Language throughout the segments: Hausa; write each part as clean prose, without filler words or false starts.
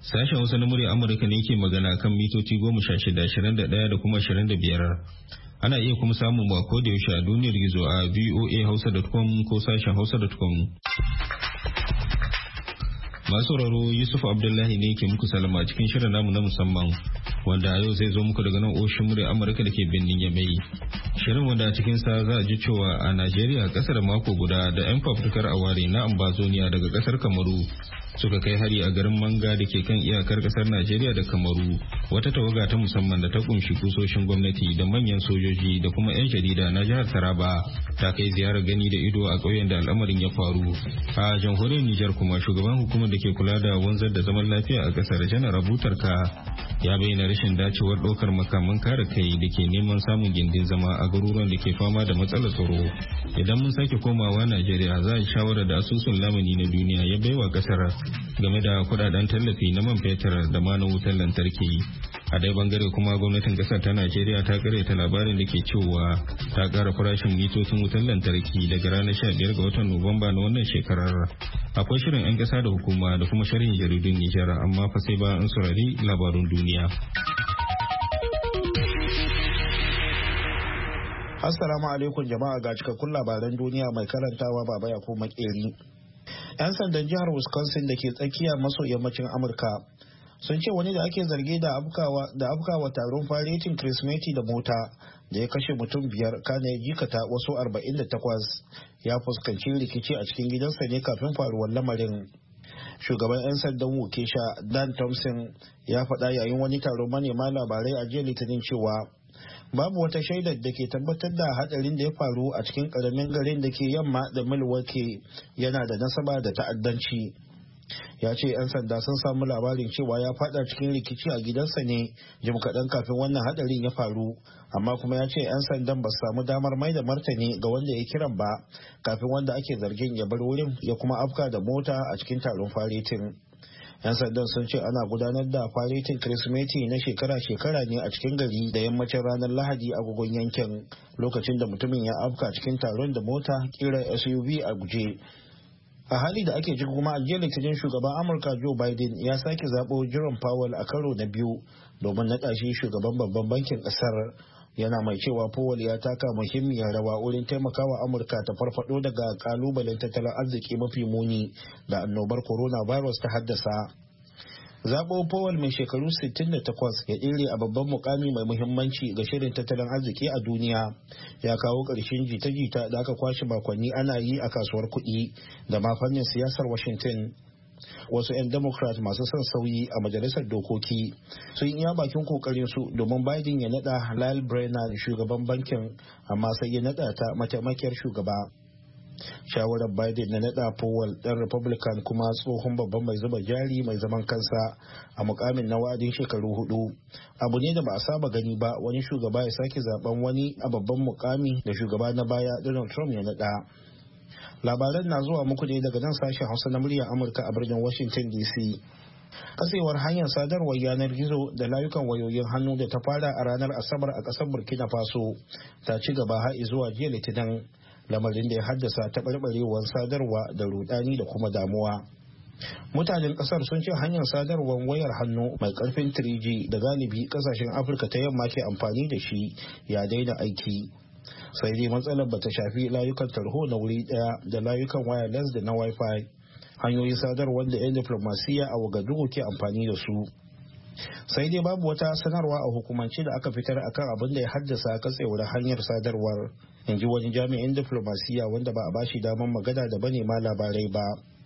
Sashen Hausa na murya Amurka ne ke magana kan mitoci 16, 21 da kuma 25. Ana iya kuma samun mu a koda yaushe a duniyar gizo a voahausa.com ko sashen hausa.com. Masu sauraro Yusuf Abdullahi ne ke muku salama cikin shirin namu na musamman wanda a yau zai zo muku daga nan ofishin murya Amurka da ke birnin Yamai. Shirin wanda a cikin sa za a ji cewa a Najeriya kasar mako guda da 'yan fafutukar aware na Ambazoniya daga kasar Kamaru suka kai hari a garin Manga da ke kan iyakar kasar Najeriya da Kamaru. Wata tawaga ta musamman da ta kunshi kusoshin gwamnati da manyan sojoji da kuma 'yan jarida na jihar Taraba ta kai ziyarar gani da ido a ƙauyen da al'amarin ya faru. A jamhuriyar Nijar kuma shugaban hukumar da ke kula da wanzar da zaman lafiya a kasar Janar Abutarka ya bayyana rashin dacewar ɗaukar makaman kare kai da ke neman samun gindin zama a garuruwan da ke fama da matsalar tsaro. Idan mun sake komawa Najeriya za a yi shawarar da asusun lamuni na duniya ya baiwa kasar game da kudaden tallafi na man fetur da ma na wutar lantarki. A dai bangare kuma gwamnatin kasar ta Najeriya ta karyata labarin da ke cewa ta kara farashin mitocin wutar lantarki daga ranar 15 ga watan Nuwamba na wannan shekarar. Akwai shirin 'yan kasa da hukuma da kuma sharhin jaridun Nijar, amma fa sai ba an saurari labarun duniya. Assalamu alaikum jama'a, ga cikakkun labaran duniya mai karantawa Baba Yakubu Makeri. 'Yan sandan jihar Wisconsin da ke tsakiya maso yammacin Amurka sun ce wani da ake zargi da afkawa taron faretin Kirsimeti da mota da ya kashe mutum 5 kana ya jikata wasu 48 ya fuskanci rikici a cikin gidansa ne kafin faruwar lamarin. Shugaban 'yan sandan Waukesha Dan Thompson ya faɗa yayin wani taron manema labarai a jiya Litinin cewa babu wata shaidar da ke tabbatar da hadarin da ya faru a cikin karamin garin da ke yamma da Milwaukee yana da nasaba da ta'addanci. Ya ce 'yan sanda sun samu labarin cewa ya fada cikin rikici a gidansa ne jim kaɗan kafin wannan hadarin ya faru, amma kuma ya ce 'yan sandan ba su samu damar mai da martani ga wanda ya kiran ba kafin wanda ake zargin ya bar wurin ya kuma afka da mota a cikin taron faretin. 'Yan sandan sun ce ana gudanar da faretin Kirsimeti na shekara-shekara ne a cikin gari da yammacin ranar Lahadi a agogon yankin, lokacin da mutumin ya afka cikin taron da mota kirar SUV a guje. A hali da ake jin kuma a jiya Litinin shugaban Amurka Joe Biden ya sake zaɓo Jerome Powell a karo na biyu domin naɗa shi shugaban babban bankin ƙasar. Yana mai cewa Powell ya taka muhimmiyar rawa wurin taimakawa Amurka ta farfado daga kalubalen tattalin arziki mafi muni da annobar coronavirus ta haddasa. Zaɓo Powell mai shekaru 68 ya ɗire a babban mukami mai muhimmanci ga shirin tattalin arziki a duniya ya kawo ƙarshen jita-jita da aka kwashe makonni ana yi a kasuwar kuɗi da ma fannin siyasar Washington. Wasu 'yan Democrat masu son sauyi a majalisar dokoki sun iya bakin kokarin su domin Biden ya nada Lyle Brennan shugaban bankin, amma sai ya nada ta mataimakiyar shugaba. Shawarar Biden na nada Powell ɗan Republican kuma tsohon babban mai zuba jari mai zaman kansa a mukamin na wa'adin shekaru 4 abu ne da ba a saba gani ba, wani shugaba ya sake zaben wani a babban mukami da shugaba na baya Donald Trump ya nada. Labaran na zuwa muku ne daga nan sashen Hausa na muryar Amurka a birnin Washington DC. Kasewar hanyar sadarwar yanar gizo da layukan wayoyin hannu da ta fara a ranar Asabar a ƙasar Burkina Faso ta ci gaba har zuwa jiya Litinin, lamarin da ya haddasa taɓarɓarewar sadarwa da rudani da kuma damuwa. Mutanen ƙasar sun ce hanyar sadarwar wayar hannu mai ƙarfin 3G da galibi ƙasashen Afirka ta yamma ke amfani da shi ya daina aiki. Sai dai matsalar bata shafi layukan tarho na wuri daya da layukan wireless da na wifi, hanyoyin sadarwar da 'yan diplomasiya a Wagadugu ke amfani da su. Sai dai babu wata sanarwa a hukumance da aka fitar akan abin da ya haddasa katsewar hanyar sadarwar, in ji wani jami'in diplomasiya wanda ba a bashi damar magana da manema labarai ba.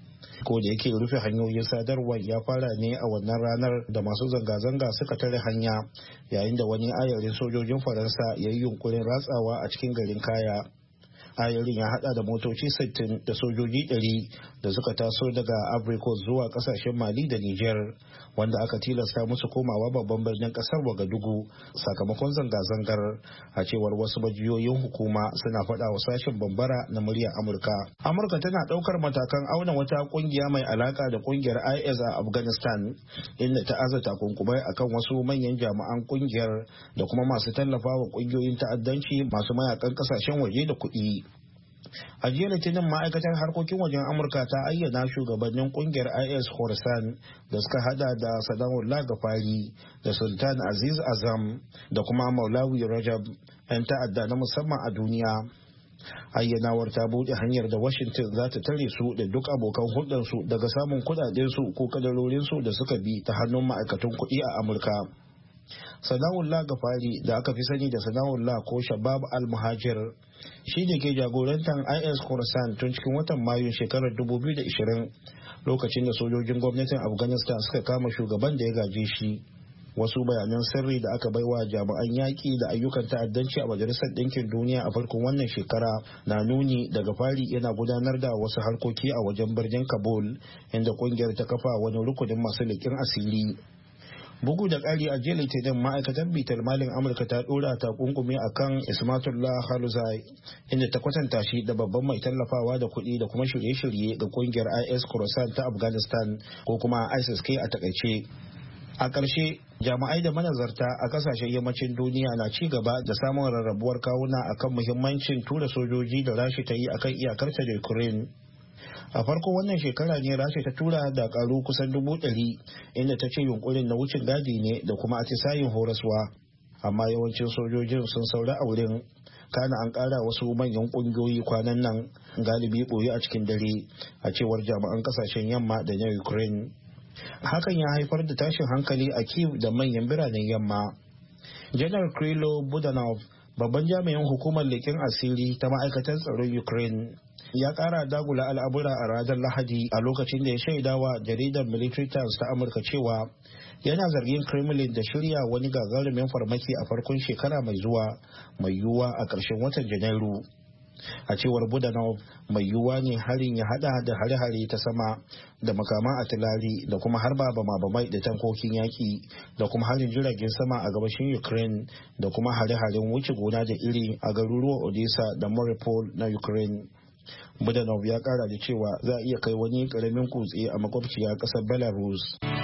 Ko da yake rufe hanyoyin sadarwar ya fara ne a wannan ranar da masu zanga-zanga suka tare hanya yayin da wani ayarin sojojin Faransa ya yi yunkurin ratsawa a cikin garin Kaya. Ayarin ya hada da motoci 60 da sojoji 100 da suka taso daga Ivory Coast zuwa kasashen Mali da Niger, wanda aka tilasta musu komawa babban birnin kasar Wagadugu sakamakon zanga-zangar, a cewar wasu majiyoyin hukuma suna faɗa wa sashen Bambara na muryar Amurka. Amurka tana ɗaukar matakan auna wata kungiya mai alaka da kungiyar IS a Afghanistan, inda ta aza takunkumai akan wasu manyan jami'an kungiyar da kuma masu tallafawa kungiyoyin ta'addanci masu mayakan kasashen waje da kuɗi. A jiya Litinin ma'aikatar harkokin wajen Amurka ta ayyana shugabannin kungiyar IS Khorasan da suka hada da Sana'ullah Gafari da Sultan Aziz Azam da kuma Maulawi Rajab 'yan ta'adda na musamman a duniya. Ayyanawar ta buɗe hanyar da Washington za ta tare su da duk abokan hulɗarsu daga samun kuɗaɗensu ko kadarorinsu da suka bi ta hannun ma'aikatan kuɗi a Amurka. Sana'ullah Gafari da aka fi sani da Sana'ullah ko Shabab al-Muhajir shi ne ke jagorantar IS Khorasan tun cikin watan Mayu shekarar 2020 lokacin da sojojin gwamnatin Afghanistan suka kama shugaban da ya gaje shi. Wasu bayanan sirri da aka baiwa jami'an yaƙi da ayyukan ta'addanci a Majalisar Ɗinkin Duniya a farkon wannan shekara na nuni daga fari yana gudanar da wasu harkoki a wajen birnin Kabul inda ƙungiyar ta kafa wani rukunin masu leƙen asiri. Bugu da ƙari a jiya Litinin ma'aikatar bitar malin Amurka ta ɗora takunkumi a kan Ismatullah Khaluzai inda ta kwatanta shi da babban mai tallafawa da kuɗi da kuma shirye-shirye ga ƙungiyar IS Khorasan ta Afghanistan ko kuma ISIS-K a takaice. A ƙarshe, jami'ai da manazarta a ƙasashen yammacin duniya na ci gaba da samun rarrabuwar kawuna akan muhimmancin tura sojoji da Rasha ta yi akan iyakarta da Ukraine. A farko wannan shekara ne Rasha ta tura dakaru kusan 100,000 inda ta ce yunkurin na wucin gadi ne da kuma atisayin horaswa. Amma yawancin sojojin sun saura a wurin. Kana an ƙara wasu manyan ƙungiyoyi kwanan nan galibi ɓoye a cikin dare a cewar jami'an ƙasashen yamma da na Ukraine. Hakan ya haifar da tashin hankali a Kyiv da manyan biranen yamma. Janar Krilo Budanov, babban jami'in hukumar leƙen asiri ta ma'aikatar tsaron Ukraine, ya ƙara dagula al'amura a ranar Lahadi a lokacin da ya shaidawa jaridar Military Times ta Amurka cewa yana zargin Kremlin da shirya wani gagarumin farmaki a farkon shekara mai zuwa mai yiwuwa a ƙarshen watan Janairu. A cewar Budanov, mai yiwuwa ne harin ya hada da hare-hare ta sama da makaman atilari da kuma harba bama-bamai da tankokin yaƙi da kuma harin jiragen sama a gabashin Ukraine da kuma hare-haren wuce gona da iri a garuruwan Odessa da Mariupol na Ukraine. Budanov ya kara da cewa za a iya kai wani karamin kutse a makwabciya ƙasar Belarus.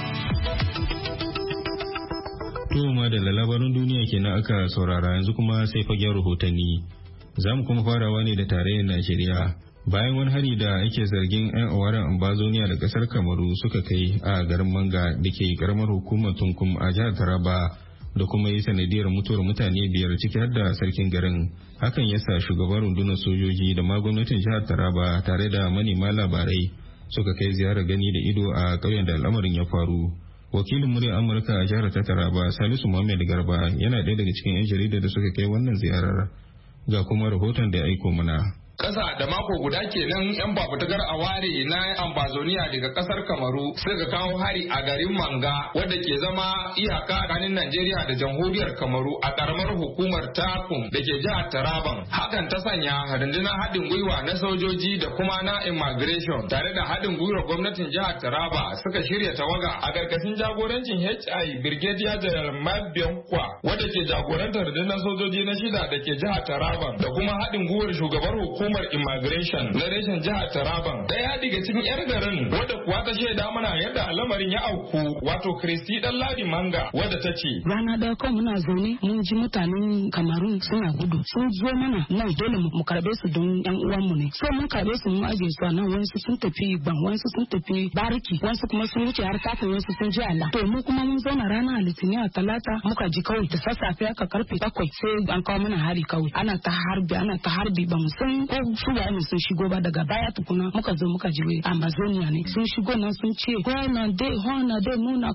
Tuma da labarin duniya kenan aka saurara, yanzu kuma sai fagen rahotanni. Za mu kuma farawa ne da tarayyar Najeriya. Bayan wani hari da ake zargin 'yan awaran ambazoniya da kasar Kamaru suka kai a garin Manga da ke karamar hukumar Tunkum a jihar Taraba da kuma yi sanadiyar mutuwar mutane 5 ciki har da sarkin garin. Hakan ya sa shugaban rundunar sojoji da ma gwamnatin jihar Taraba tare da manema labarai suka kai ziyarar gani da ido a ƙauyen da al'amarin ya faru. Wakilin muryar Amurka a jihar ta Taraba, Salisu Muhammad Garba, yana ɗaya daga cikin 'yan jarida da suka kai wannan ziyarar. Ga kuma rahoton da ya aiko mana. Kasa da mako guda kenan yan fafutukar aware na ambazoniya daga kasar Kamaru suka kawo hari a garin Manga wadda ke zama iyaka tsakanin Najeriya da jamhuriyar Kamaru a karamar hukumar Takum da ke jihar Taraban. Hakan ta sanya rundunar haɗin gwiwa na sojoji da kuma na immigration tare da haɗin gwiwar gwamnatin jihar Taraba suka shirya tawaga a gargashin jagorancin HI Brigadier General Mabiankwa wadda ke jagorantar rundunar sojoji na 6 da ke jihar Taraban da kuma haɗin gwiwar shugabar hukumar immigration na reshen jihar Taraban. Daya daga cikin yar garin wadda kuwa ta shaida mana yadda al'amarin ya auku wato Kristi Ladi Manga wadda ta ce rana da kan muna zaune mun ji mutanen Kamarun suna gudu sun zo mana nan dole mu karbe su don yan uwan mu ne so mun karbe su mun aje su nan wasu sun tafi ban wasu sun tafi bariki wasu kuma sun wuce har kafin wasu sun ji Allah to mu kuma mun zauna ranar Litinin a Talata muka ji kawai da sassafe aka karfe 7 sai an kawo mana hari kawai ana ta harbi ba mu san su ba ne sun shigo ba daga baya tukuna muka zo muka ji Amazonia ne sun shigo nan sun ce na dai muna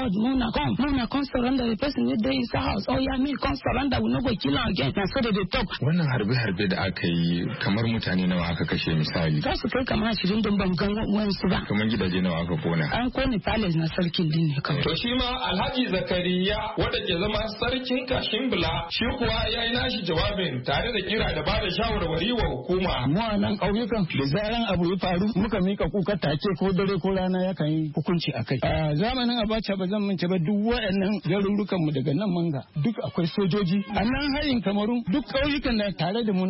kan surrender the person wey dey inside house oh yeah me kan surrender we no go kill am again na so they talk. Wannan harbe da aka yi kamar mutane nawa aka kashe misali? Za su kai kamar 20 don ban gan wayansu ba. Kamar gidaje nawa aka kona? An kone palace na sarkin din ne kawai. To shi ma Alhaji Zakariya wanda ke zama sarkin Kashimbula shi kuwa ya yi nashi jawabin tare da kira da bada shawarwari wa hukuma. Mu a nan ƙauyukan da zaran abu ya faru muka mika kuka take ko dare ko rana yakan yi hukunci a kai. A zamanin Abacha ba zan mance ba duk waɗannan garurukan mu daga nan Manga duk akwai sojoji. A nan hayin Kamarun duk ƙauyukan da tare da mu nan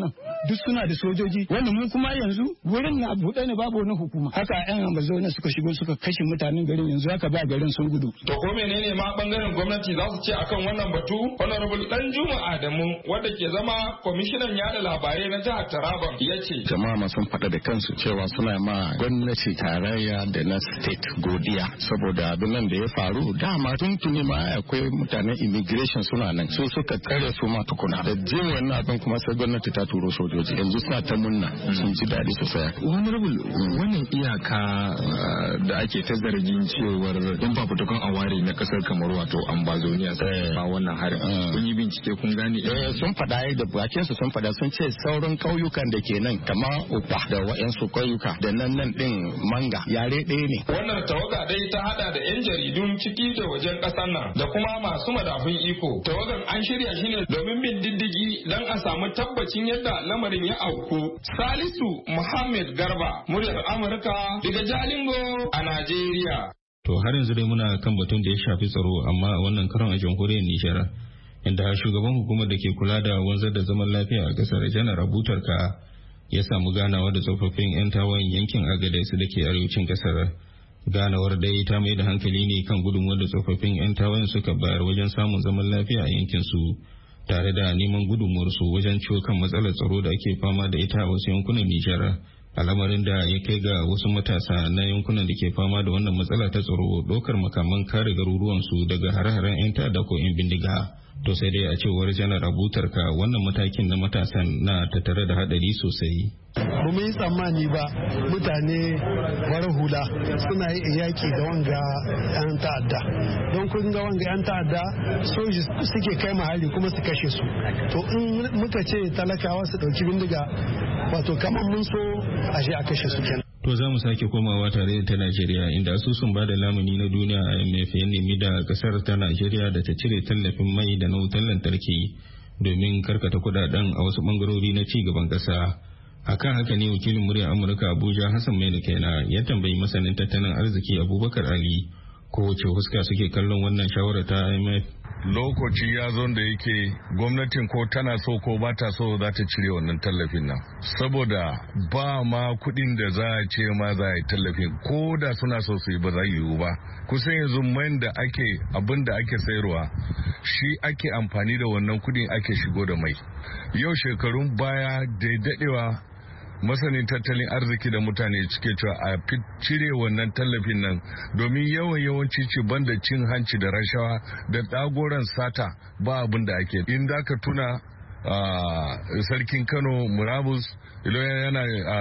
duk suna da sojoji wanda mu kuma yanzu wurin na buɗe ne babu wani hukuma haka yan Ambazonia suka shigo suka kashe mutanen garin yanzu haka ba garin sun gudu. To ko menene ma bangaren gwamnati za su ce akan wannan batu? Honorable Danjuma Adamu wanda ke zama kwamishinan yada labarai na jihar Taraba ya ce jama'a sun faɗa da kansu cewa suna ma gwamnati tarayya da na state godiya saboda abin nan da ya faru dama tuntuni ma akwai mutanen immigration suna nan su suka tsare su ma tukuna da jin wannan abin kuma sai gwamnati ta turo sojoji yanzu suna ta munna sun ji daɗi sosai. Honorable wannan iyaka da ake ta zargin cewar yan fafutukan aware na kasar kamar wato Ambazonia ba wannan harin kun yi bincike kun gane sun faɗa da bakin su sun faɗa sun ce sauran kauyukan da ke nan kamar Upa da wa'yansu kauyuka da nan din Manga yare ɗaya ne. Wannan tawaga dai ta hada da 'yan jaridun ciki da wajen ƙasar nan da kuma masu madafun iko. Tawagan an shirya shi ne domin bin diddigi don a samu tabbacin yadda lamarin ya auku. Salisu Muhammad Garba, muryar Amurka daga Jalingo a Najeriya. To har yanzu dai muna kan batun da ya shafi tsaro amma a wannan karon a jamhuriyar Nijar inda shugaban hukumar da ke kula da wanzar da zaman lafiya a kasar Janar Abutarka ya samu ganawa da tsofaffin 'yan tawayen yankin Agadez da ke arewacin kasar. Ganawar dai ta mai da hankali ne kan gudunmuwar da tsofaffin 'yan tawayen suka bayar wajen samun zaman lafiya a yankin su tare da neman gudunmuwar su wajen ciwo kan matsalar tsaro da ake fama da ita a wasu yankunan Nijar. Al'amarin da ya kai ga wasu matasa na yankunan da ke fama da wannan matsala ta tsaro ɗaukar makaman kare garuruwansu daga hare-haren 'yan ta'adda ko 'yan bindiga. To sai dai a cewar Janar Abutarka wannan matakin na matasan na tattare da hadari sosai. Ba mu yi tsammani ba mutane farar hula suna yi yaki da wanga 'yan ta'adda. Don kun ga wanga 'yan ta'adda soji suke kai mahali kuma su kashe su. To in muka ce talakawa su ɗauki bindiga wato kamar mun so a je a kashe su kenan. To za mu sake komawa tare ta Najeriya inda asusun bada lamuni na duniya IMF ya nemi da kasar ta Najeriya da ta cire tallafin mai da na wutar lantarki domin karkata kudaden a wasu bangarori na ci gaban kasa. Akan haka ne wakilin muryar Amurka Abuja Hassan Maina Kaina ya tambayi masanin tattalin arziki Abubakar Ali ko wace huska suke kallon wannan shawara ta IMF. Lokaci ya zo da yake gwamnatin ko tana so ko ba ta so za ta cire wannan tallafin nan saboda ba ma kudin da za a ce ma za a yi tallafin ko da suna so su yi ba za yiwu ba. Kusan yanzu man da ake abin da ake sayarwa shi ake amfani da wannan kudin ake shigo da mai. Yau shekarun baya da dadewa masanin tattalin arziki da mutane cike cewa a cire wannan tallafin nan domin yawanci ci banda cin hanci da rashawa da dagoran sata ba abin da ake. In da ka tuna sarkin Kano Murabus yana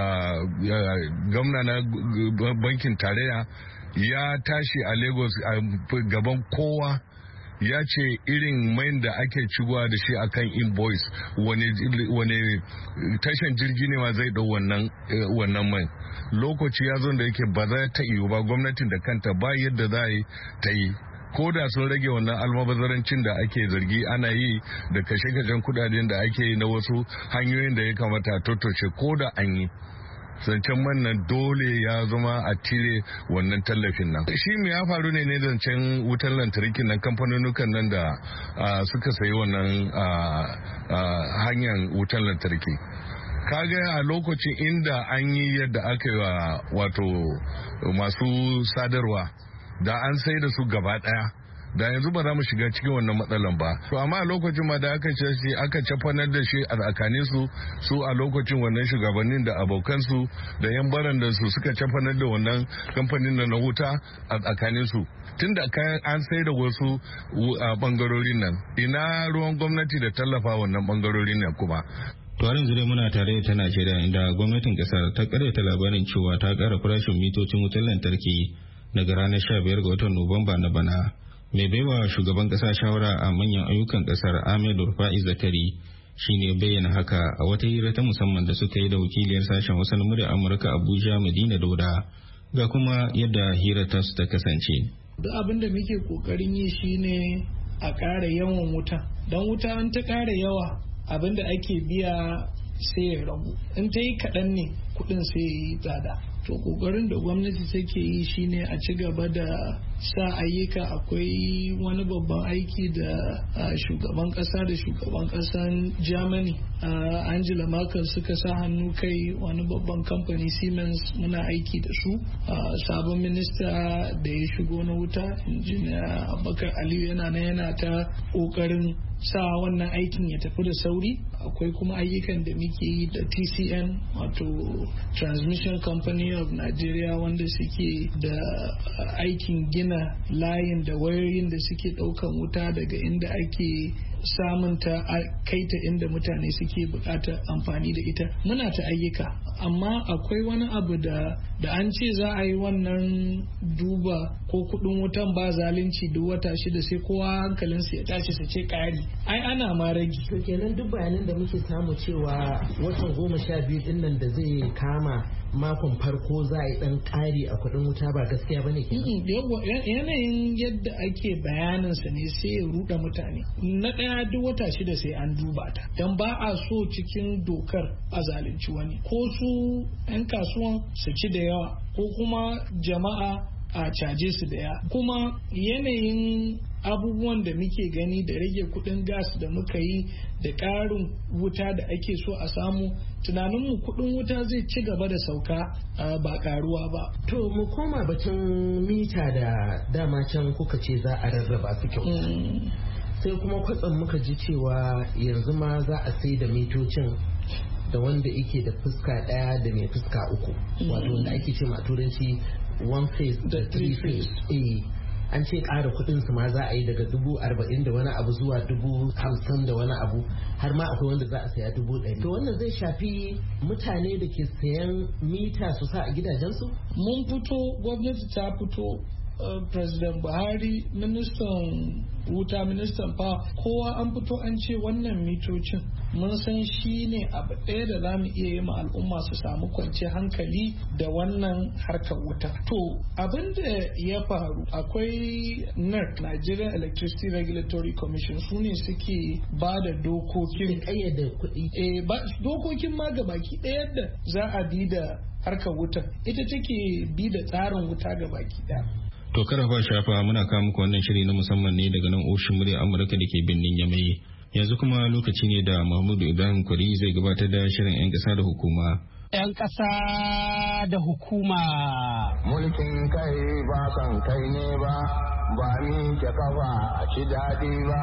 gwamna na bankin tarayya ya tashi a Lagos a gaban kowa ya ce irin mai da ake cigowa da shi akan invoice wani tashan jirgi ne ma zai dau wannan mai. Lokaci ya zo da yake ba za ta iyo ba gwamnatin da kanta ba yadda za ta yi ko da sun rage wannan almabazarancin da ake zargi ana yi da kashe-kashen kudaden da ake yi na wasu hanyoyin da ya kamata a totoce ko da an yi. Zancen man nan dole ya zama a cire wannan tallafin nan. Shi me ya faru ne zancen wutar lantarki nan kamfanonukan nan da suka sayi wannan hanyar wutar lantarki. Kaga a lokacin inda an yi yadda aka yi wato masu sadarwa da an sai da su gaba daya da yanzu ba za mu shiga cikin wannan matsalan ba. To amma a lokacin ma da aka cafanar da shi a tsakanin su a lokacin wannan shugabannin da abokansu da yan baran da su suka cafanar da wannan kamfanin da na wuta a tsakanin su. Tunda an sai da wasu bangarorin nan ina ruwan gwamnati da tallafa wannan bangarorin nan kuma. To har yanzu dai muna tare ta Najeriya inda gwamnatin kasar ta karyata labarin cewa ta kara farashin mitocin wutar lantarki daga ranar 15 ga watan Nuwamba na bana. Mai baiwa shugaban kasa shawara a manyan ayyukan kasar Ahmed Rufai Zakari shine bayyana haka a wata hira ta musamman da suka yi da wakiliyar sashen wasan muryar Amurka Abuja Madina Dauda ga kuma yadda hirar ta su ta kasance. Duk abin da muke kokarin yi shine a ƙara yawan wuta. Don wuta an ta ƙara yawa abin da ake biya sai ya ragu. In ta yi kaɗan ne kuɗin sai ya yi tsada. To kokarin da gwamnati take yi shine a ci gaba da sa ayyuka akwai wani babban aiki da shugaban kasa da shugaban kasan Germany Angela Merkel suka sa hannu kai, wani babban kamfani Siemens muna aiki da su. Sabon minista da ya shigo na wuta injiniya Abubakar Aliyu yana ta kokarin sa wannan aikin ya tafi da sauri. Akwai kuma ayyukan da muke yi da TCN wato Transmission Company of Nigeria wanda suke da aikin gina layin da wayoyin da suke daukan wuta daga inda ake samun ta kai ta inda mutane suke bukatar amfani da ita. Muna ta ayyuka, amma akwai wani abu da an ce za a yi wannan duba ko kudin wutan ba zalunci duk wata 6 sai kowa hankalinsa ya tashi su ce kari. Ai ana ma ragi. To kenan duk bayanan da muke samu cewa watan 12 din nan da zai kama makon farko za a yi dan kari a kudin wuta ba gaskiya bane kenan. Yanayin yadda ake bayanansa ne sai ya ruɗa mutane. Na ɗaya duk wata 6 sai an duba ta, dan ba a so cikin dokar a zalunci wani, ko su 'yan kasuwan su ci da yawa ko kuma jama'a a caje su da yawa. Kuma yanayin abubuwan da muke gani da rage kudin gas da muka yi da ƙarin wuta da ake so a samu, tunaninmu kudin wuta zai ci gaba da sauka ba karuwa ba. To mu koma batun mita da dama can kuka ce za a rarraba su kyau. Sai kuma kwatsam muka ji cewa yanzu ma za a sai da mitocin da wanda yake da fuska daya da mai fuska uku, wato wanda ake ce ma turanci one face da three face. An ce ƙara kuɗin su ma za a yi daga 40,000 da wani abu zuwa 50,000 da wani abu, har ma akwai wanda za a saya 100,000. To wannan zai shafi mutane da ke sayan mita su sa a gidajensu? Mun fito, gwamnati ta fito, President Buhari, ministan wuta, ministan power, kowa an fito an ce wannan mitocin mun san shi ne abu ɗaya da za mu iya yi ma al'umma su samu kwanciyar hankali da wannan harkar wuta. To abin da ya faru, akwai NERC, Nigerian Electricity Regulatory Commission, su ne suke ba da dokokin ƙayyade kuɗi. Dokokin ma gabaki ɗaya da za a bi da harkar wuta, ita take bi da tsarin wuta gabaki ɗaya. To karfa shafa, muna kawo muku wannan shiri na musamman ne daga nan ofishin murya Amurka da ke birnin Yamai. Yanzu kuma lokaci ne da Mahmud Ibrahim Kwari zai gabatar da shirin 'yan ƙasa da hukuma. 'Yan ƙasa da hukuma. Mulkin kai ba son kai ne ba, ba ni ke kafa a ci daɗi ba.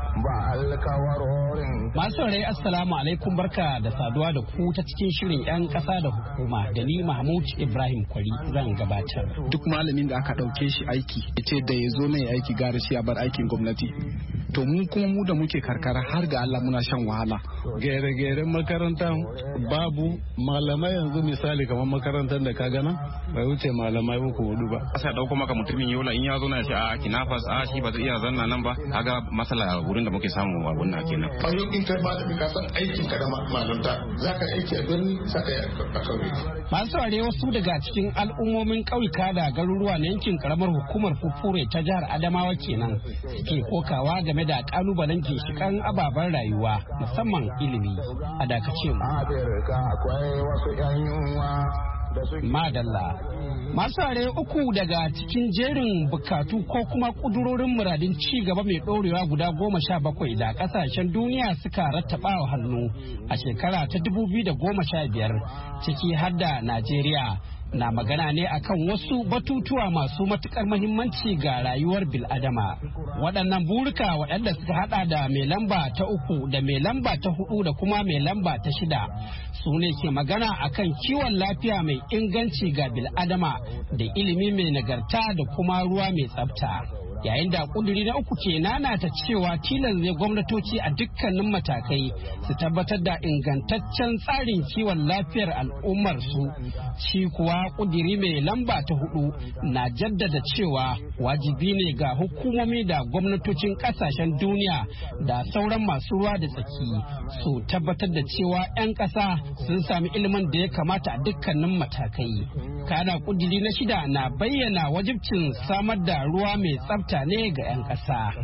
Masu rai assalamu alaikum, barka da saduwa da ku ta cikin shirin 'yan ƙasa da hukuma da ni Mahmud Ibrahim Kwari zan gabatar. Duk malamin da aka ɗauke shi aiki ya ce da ya zo mai aiki gara shi a bar aikin gwamnati. To mu kuma mu da muke karkara har ga Allah muna shan wahala. Gere-geren makaranta babu, malamai yanzu misali kamar makarantar da ka gana bai wuce malamai 3-4 ba. Asa dauko maka mutumin yola in ya zo na shi a kinafas shi ba zai iya zanna nan ba, kaga masala wurin da muke samu a wannan kenan. Bayan in kai malami ka san aikin ka da malanta zaka aiki a birni saka a kauye. Masu ware wasu daga cikin al'ummomin ƙauyuka da garuruwa na yankin karamar hukumar Fufure ta jihar Adamawa kenan suke kokawa game da kalubalen ginshikan ababen rayuwa musamman ilimi. A dakace mu. Akwai wasu 'yan yunwa. Madalla. Masu are uku daga cikin jerin bukatu ko kuma kudurorin muradin ci gaba mai ɗorewa guda 17 da kasashen duniya suka rattaba wa hannu a shekara ta 2015 ciki har da Najeriya na magana ne akan wasu batutuwa masu matukar mahimmanci ga rayuwar bil'adama. Waɗannan burika waɗanda suka hada da mai lamba ta 3 da mai lamba ta 4 da kuma mai lamba ta 6 su ne ke magana akan kiwon lafiya mai inganci ga bil'adama da ilimi mai nagarta da kuma ruwa mai tsafta. Yayin da kuduri na 3 ke nanata cewa tilas ne gwamnatoci a dukkanin matakai su tabbatar da ingantaccen tsarin kiwon lafiyar al'ummar su. Shi kuwa kuduri mai lamba ta 4 na jaddada cewa wajibi ne ga hukumomi da gwamnatocin kasashen duniya da sauran masu ruwa da tsaki su tabbatar da cewa 'yan ƙasa sun sami ilimin da ya kamata a dukkanin matakai. Kana kuduri na 6 na bayyana wajibcin samar da ruwa mai tsafta ne ga 'yan ƙasa.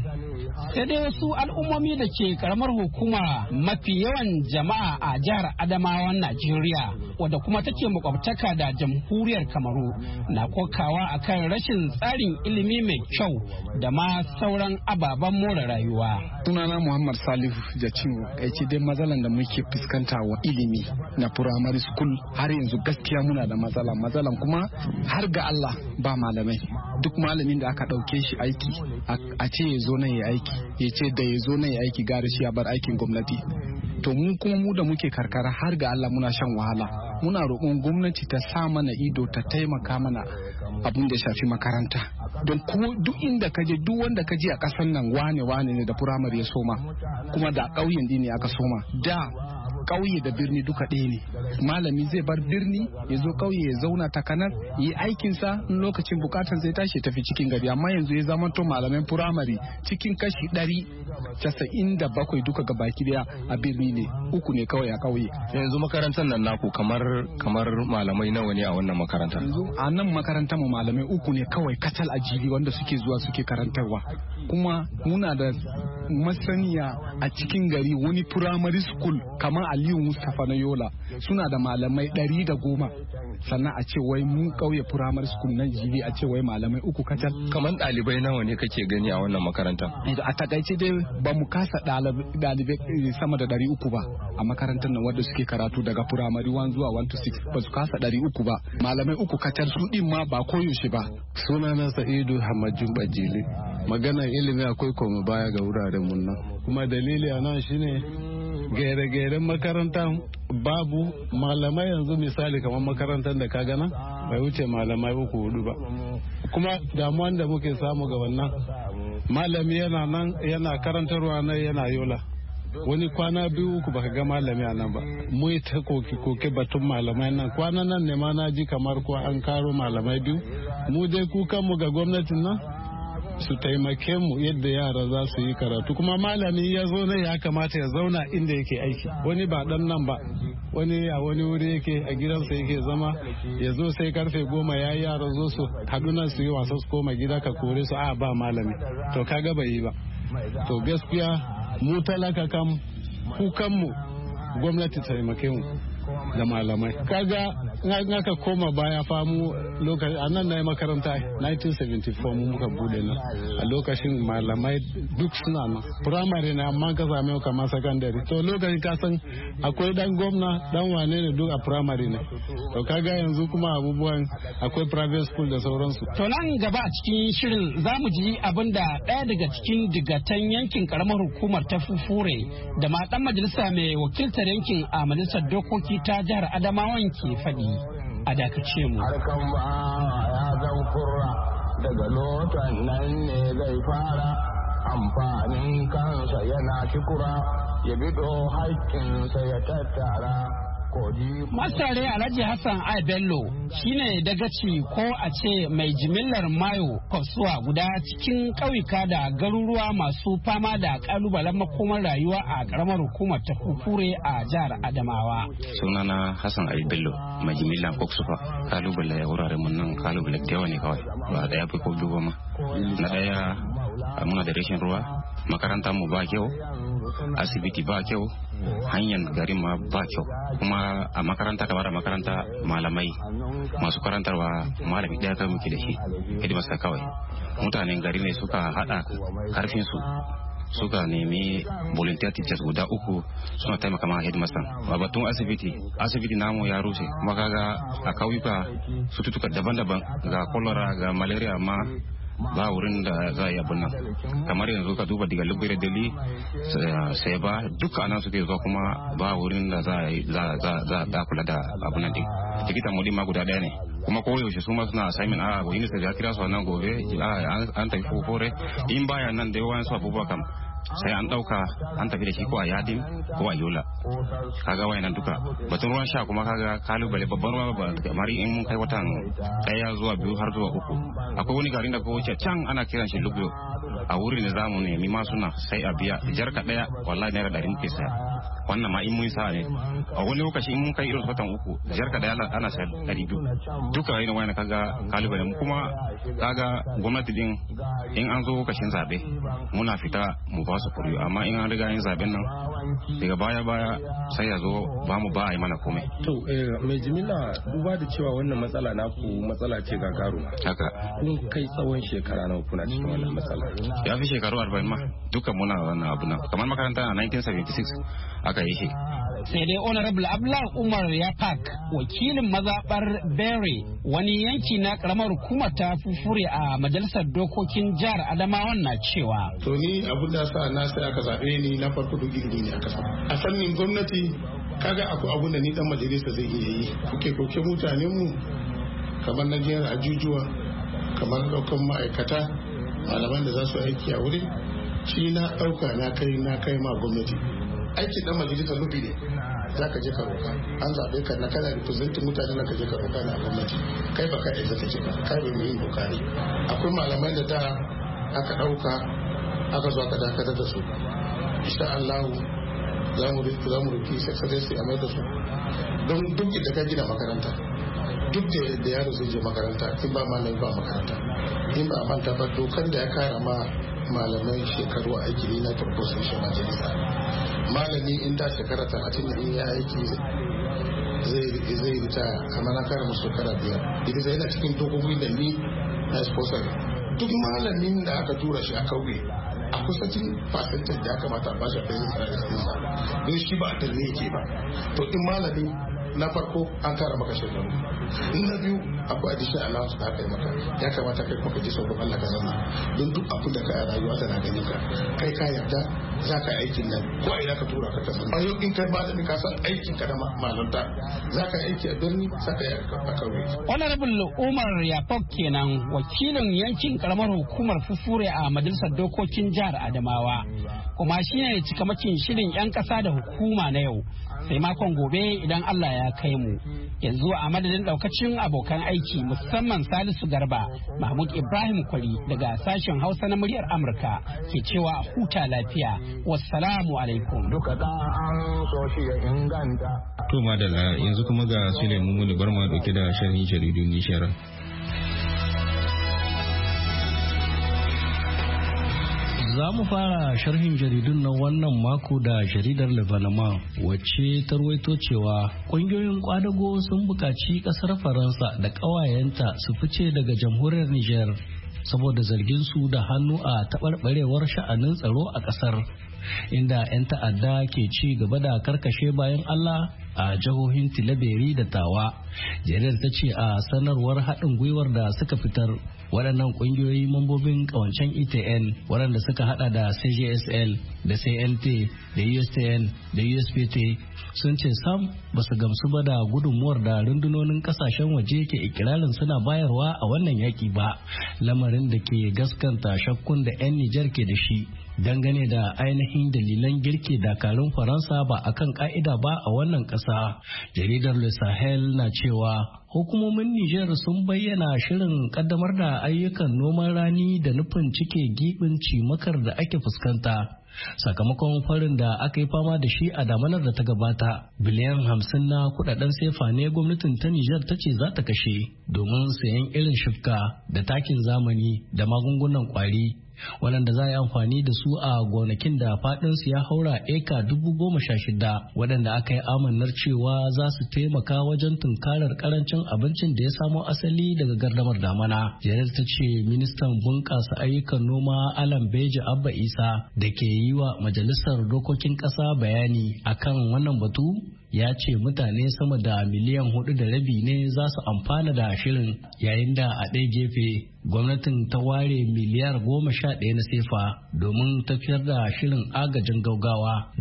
sai dai wasu al'ummomi da ke karamar hukuma mafi yawan jama'a a jihar Adamawan Najeriya wadda kuma take makwabtaka da jamhuriyar Kamaru na kokawa akan rashin tsarin ilimi mai kyau da ma sauran ababen more rayuwa. Sunana Muhammad Salihu Jacingo, ce dai matsalan da muke fuskanta wa ilimi na primary school har yanzu gaskiya muna da matsalan kuma har ga Allah ba malamai. Duk malamin da aka ɗauke shi aiki a ce ya zo nan ya aiki, ya ce da ya zo nan ya aiki gara shi ya bar aikin gwamnati. To mu kuma mu da muke karkara har ga Allah muna shan wahala. Muna roƙon gwamnati ta sa mana ido ta taimaka mana abin da shafi makaranta. Don ko duk inda ka je duk wanda ka je a ƙasar nan wane ne da firamare ya soma kuma da ƙauyen ne aka soma. Da ƙauye da birni duka ɗaya ne. Malami zai bar birni ya zo ƙauye ya zauna takanar yi aikinsa in lokacin bukatar zai tashi tafi cikin gari, amma yanzu ya zama to malaman firamare cikin kashi 197 duka ga baki daya a birni ne, 3 ne kawai a ƙauye. Yanzu makarantar nan naku kamar malamai nawa ne a wannan makaranta? Yanzu a nan makarantar mu malamai 3 ne kawai kacal a jibi wanda suke zuwa suke karantarwa. Kuma muna da masaniya a cikin gari wani primary school kamar Aliyu Mustapha na Yola suna da malamai 110, sannan a ce wai mu kauye primary school nan jibi a ce wai malamai 3 kacal. Kamar ɗalibai nawa ne kake gani a wannan makaranta? A takaice dai ba mu kasa ɗalibai sama da 300 ba a makarantar nan wanda suke karatu daga primary 1 zuwa 1 to 6 ba su kasa 300 ba. Malamai 3 kacal su din ma ba koyaushe ba. Sunana Sa'idu Hamajin Bajili. Maganar ilimi akwai koma baya ga wuraren mun nan. Kuma dalili a nan shine gere-geren makarantar babu malamai. Yanzu misali kamar makarantar da ka gana bai wuce malamai 3-4 ba. Kuma damuwan da muke samu ga wannan malami yana nan yana karantarwa nan yana Yola, wani kwana 2-3 baka ga malami a nan ba. Mu ta koke batun malamai nan, kwana nan ne ma na ji kamar ko an karo malamai 2. Mu dai kukan mu ga gwamnatin nan su taimake mu yadda yara za su yi karatu, kuma malami ya zo ne ya kamata ya zauna inda yake aiki. Wani ba dan nan ba, wani a wani wuri yake a gidansa yake zama, ya zo sai karfe 10 ya yi yara zo su haɗu nan su yi wasa su koma gida ka kore su a ba malami. To kaga bai yi ba. To gaskiya mu talaka kam kukanmu gwamnati taimake mu da malamai. Kaga in aka koma baya fa mu lokaci a nan na yi makaranta 1974 mu muka bude nan, a lokacin malamai duk suna nan primary na, amma ka same kamar secondary. To lokacin ka san akwai dan gwamna dan wane ne duk a primary ne. To kaga yanzu kuma abubuwan akwai private school da sauransu. To nan gaba a cikin shirin za mu ji abin da ɗaya daga cikin digatan yankin karamar hukumar ta Fufure da ma dan majalisa mai wakiltar yankin a majalisar dokoki ta jihar Adamawan ke faɗi. A dakace mu. Harkan ba ya zan kurra daga lotan nan ne zai fara amfanin kansa yana kikura ya bido haƙƙinsa ya tattara. Masare Alhaji Hassan Ai Bello shine dagaci ko a ce mai jimillar mayo kasuwa guda cikin ƙauyuka da garuruwa masu fama da kalubalen makomar rayuwa a ƙaramar hukumar ta Fufure a jihar Adamawa. Sunana Hassan Ai Bello mai jimillar koksufa. Kalubale ya wuraren mun nan kalubale da yawa ne kawai ba da ya fi ko duba ma. Na ɗaya muna da rashin ruwa, makaranta mu ba kyau, asibiti ba kyau, hanyar garin ma ba kyau. Kuma a makaranta kamar a makaranta malamai masu karantarwa malami ɗaya kai muke da shi, hidimarsa kawai. Mutanen gari ne suka haɗa karfinsu suka nemi volunteer teachers guda 3 suna taimaka ma headmaster. Ba batun asibiti namu ya rushe, kuma kaga a kauyuka cututtuka daban-daban ga cholera ga malaria ma ba wurin da za a yi abin nan. Kamar yanzu ka duba daga Lubire Deli sai ba duka anan suke zuwa, kuma ba wurin da za a kula da abin nan din. Tikitan mu ma guda 1 ne, kuma koyaushe su ma suna assignment a wani sai ya kira su nan gobe an tafi Fufure, in baya nan da yawan su abubuwa kam sai an dauka an tafi da shi ko a Yadin ko a Yola. Kaga wayannan duka batun ruwan sha kuma kaga kalubale babban ruwa ba kamar in mun kai watan 1 zuwa 2 har zuwa 3. Akwai wani garin da ko wuce can ana kiran shi Lubyo, a wurin da zamu nemi masuna sai a biya jarka daya wallahi naira 100 muke saya. Wannan ma in mun sa ne a wani lokaci in mun kai irin watan uku jarka daya ana sayar 200. Duka irin wani kaga kalubale mu kuma kaga gwamnati din in an zo lokacin zabe muna fita mu ba su kuri amma in an riga yin zaben nan daga baya sai ya zo ba mu ba a yi mana komai. To mai jimilla duba da cewa wannan matsala naku matsala ce gagaruma. Haka. Kun kai tsawon shekara nawa kuna cikin wannan matsala? Ya fi shekaru 40 ma duka muna wannan abu nan kamar makaranta a 1976 aka yi shi. Sai dai Honorable Abdullah Umar Yapak wakilin mazaɓar Bere wani yanki na karamar hukumar ta Fufure a majalisar dokokin jihar Adamawa na cewa. To ni abin da sa na sai aka zaɓe ni na farko duk ilimi ne aka sa. A fannin gwamnati kaga akwai abun da ni dan majalisa zai iya yi. Koke mutanen mu kamar na jihar ajujuwa kamar daukan ma'aikata malaman da za su aiki a wurin shi na ɗauka na kai ma gwamnati. Aikin dan majalisar nufi ne za ka je ka roka an zaɓe ka na kana representing mutane na ka je ka roka na gwamnati kai baka isa ka ce ba kai bai yin doka ne. Akwai malamai da aka ɗauka aka zo aka dakatar da su insha Allah za mu rufi secretary a mai da su don duk da ka gina makaranta duk da yaro zai je makaranta in ba malami ba makaranta in ba manta ba dokar da ya kara ma malamai shekaru aiki ne na proposition majalisa malami in da shekara 30 in ya aiki zai ritaya amma na kara musu shekara 5 idan zai yana cikin dokoki da ni na sponsor duk malamin da aka tura shi a kauye a kusacin fasantar da ya kamata a bashi a don shi ba a tarne yake ba to in malami na farko an kara maka shekaru na biyu akwai addition allowance da aka yi maka ya kamata kai kuma ka ji sauran Allah ka zama don duk abin da ka yi rayuwa tana ganin ka kai ka yarda za ka aikin nan ko ina ka tura ka ta san yau in kai malami ka san aikin ka da malanta za ka aiki a birni za ka yi a kauye. Honorable Umar Yapok kenan wakilin yankin karamar hukumar Fufure a majalisar dokokin jihar Adamawa kuma shine cikamakin shirin 'yan kasa da hukuma na yau sai makon gobe idan Allah ya kai mu. Yanzu a madadin daukacin abokan aiki musamman Salisu Garba, Mahmud Ibrahim Kwari daga sashen Hausa na muryar Amurka ke cewa huta lafiya. Wassalamu alaikum. To madalla yanzu kuma ga Suleiman Mumuni Barma dauke da sharhin jaridun Nishara. Za mu fara sharhin jaridun na wannan mako da jaridar Lebanon wacce ta ruwaito cewa ƙungiyoyin kwadago sun buƙaci ƙasar Faransa da ƙawayenta su fice daga jamhuriyar Nijar saboda zargin su da hannu a taɓarɓarewar sha'anin tsaro a ƙasar, inda 'yan ta'adda ke ci gaba da karkashe bayan Allah a jihohin Tilaberi da Tawa. Jaridar ta ce a sanarwar haɗin gwiwar da suka fitar waɗannan ƙungiyoyi mambobin ƙawancen ETN waɗanda suka hada da CJSL da CNT da USTN da USPT sun ce sam ba su gamsu ba da gudunmuwar da rundunonin kasashen waje ke ikirarin suna bayarwa a wannan yaki ba, lamarin da ke gaskanta shakkun da 'yan Nijar ke da shi dangane da ainihin dalilan girke dakarun Faransa ba akan ka'ida ba a wannan ƙasa. Jaridar Le Sahel na cewa hukumomin Nijar sun bayyana shirin kaddamar da ayyukan noman rani da nufin cike gibin cimakar da ake fuskanta sakamakon farin da aka yi fama da shi a damanar da ta gabata. Biliyan 50 na kudaden sefa ne gwamnatin ta Nijar ta ce za ta kashe domin sayan irin shifka da takin zamani da magungunan kwari waɗanda za a yi amfani da su a gonakin da faɗinsu ya haura eka 16,000 waɗanda aka yi amannar cewa za su taimaka wajen tunkarar karancin abincin da ya samo asali daga gardamar damana. Jaridar ta ce ministan bunƙasa ayyukan noma Alan Beji Abba Isa da ke yi wa majalisar dokokin ƙasa bayani akan wannan batu ya ce mutane sama da miliyan 4.5 ne za su amfana da shirin, yayin da a ɗaya gefe gwamnatin ta ware miliyar 11 na sefa domin tafiyar da shirin agajin gaugawa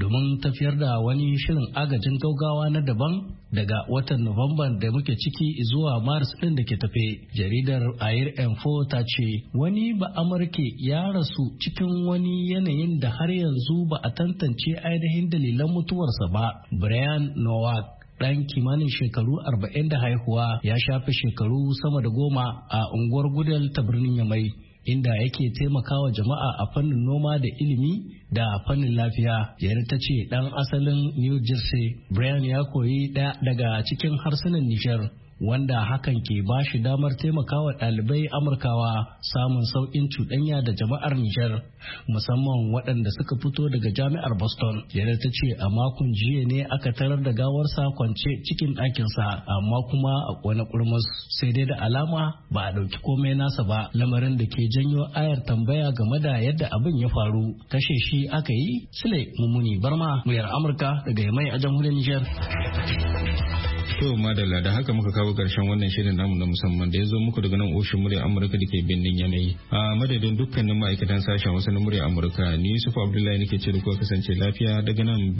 wani shirin agajin gaugawa na daban daga watan Nuwamban da muke ciki zuwa Maris ɗin da ke tafe. Jaridar Air Info ta ce wani ba Amurke ya rasu cikin wani yanayin da har yanzu ba a tantance ainihin dalilan mutuwarsa ba. Brian Nowak ɗan kimanin shekaru 40 da haihuwa ya shafe shekaru sama da 10 a unguwar Gudel ta birnin Yamai. inda yake taimakawa jama'a a fannin noma da ilimi da fannin lafiya. Yar ta ce ɗan asalin New Jersey, Brian ya koyi ɗaya daga cikin harsunan Nijar, wanda hakan ke ba shi damar taimakawa ɗalibai Amurkawa samun sauƙin cuɗanya da jama'ar Nijar, musamman waɗanda suka fito daga jami'ar Boston. Yadda ta ce a makon jiya ne aka tarar da gawarsa kwance cikin ɗakinsa, amma kuma a wani kurmus, sai dai da alama ba a ɗauki komai nasa ba, lamarin da ke janyo ayar tambaya game da yadda abin ya faru. Kashe shi aka yi? Sule Mummuni Barma, muryar Amurka daga Yamai a jamhuriyar Nijar. To madalla, da haka muka kawo karshen wannan shirin namu na musamman da ya zo muku daga nan ofishin murya Amurka da ke birnin Yamai. A madadin dukkanin ma'aikatan sashen wasu na murya Amurka, ni Yusuf Abdullahi nake ce da kuwa kasance lafiya daga nan